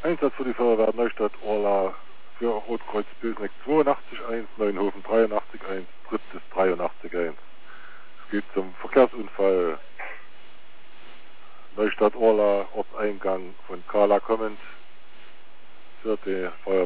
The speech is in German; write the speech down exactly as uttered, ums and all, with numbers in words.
Einsatz für die Feuerwehr Neustadt Orla für Rotkreuz Bösneck zweiundachtzig eins, Neuenhofen dreiundachtzig eins, drittes dreiundachtzig eins. Es geht zum Verkehrsunfall Neustadt Orla, Ortseingang von Kala kommend. Für die Feuerwehr